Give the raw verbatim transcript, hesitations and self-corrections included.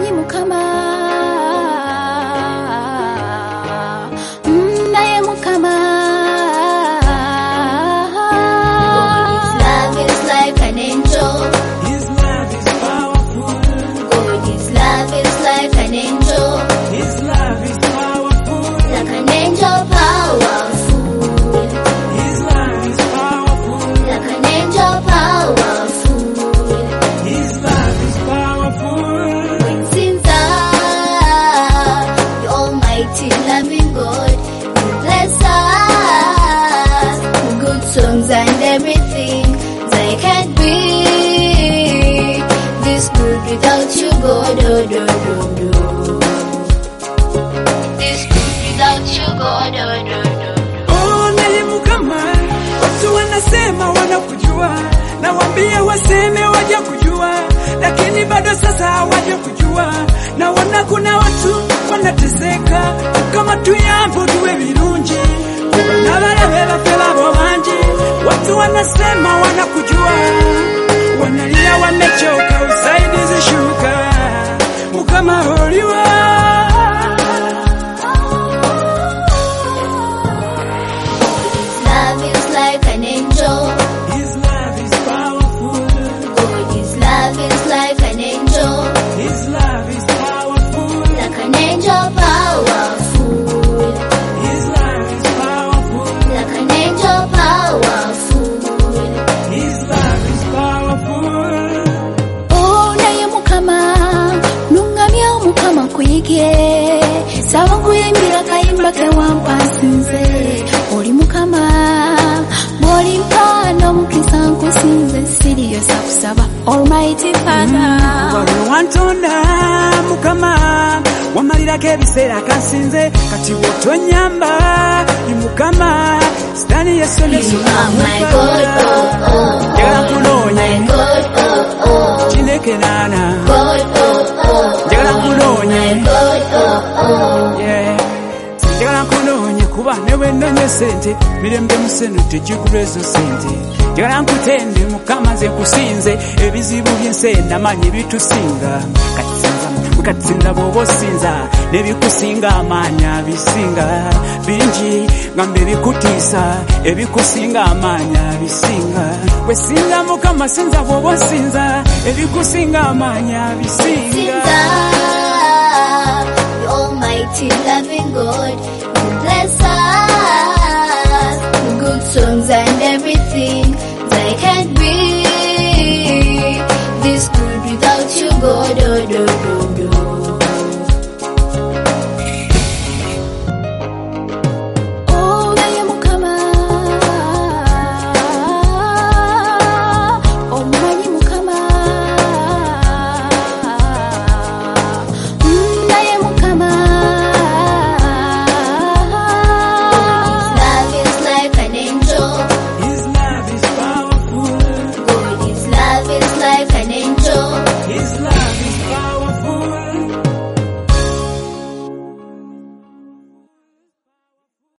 Simanyi mukama naye mukama. His love is like an angel. His love is powerful. God, His love is like an angel. His love is powerful. Like an angel powerful. His love is powerful. Like an angel powerful. His love is powerful. When sins are, the almighty loving God, He bless us with good songs and everything. They can't be this good without you, God. Oh, do, do, do. This good without you, God. Oh, do, do, do. Oh, naye mukama, watu wanasema wanakujua, na waambie waseme waje kujua, lakini bado sasa hawaje kujua. Na wana kuna watu wanateseka, kama tuyambo tuwe virunji, na wale wafela bobanji. Watu wanasema wanakujua, wanalia wamechoka, usaidizi shuka, mukama holiwa. His love is like an angel. His love is powerful. God, His love is like an angel. His love is powerful. Like an angel powerful. His love is powerful. Like an angel powerful. His love is powerful. Oh naye mukama nungamya mukama kwige saba kuyimbira kayimba ke wampansinze oli mukama boli mpano mukisa nkusinze serious akusaba almighty father. Wali wantonda mukama wamalirako ebiseera kansinze kati wotonyamba ni mukama sitani yesoneso. You are my God, oh, oh, Njagala oh. kunoonya My God, oh, oh. kineke naana. God, oh, oh. Njagala kunoonya. My God, oh, oh. Yeah. Njagala nkunoonye kuba ne bwe nnonye ssente mirembe museno tegigula ezo ssente. Njagala nkutende mukama nze nkusinze ebizibu by'ensi namanyi bitusinga. Kati sinza kati sinza bw'oba osinza n'ebikusinga amaanyi abisinga bingi ngambe ebikutiisa ebikusinga amaanyi abisinga. Bwe sinza mukama sinza bw'oba osinza ebikusinga amaanyi abisinga. Sinza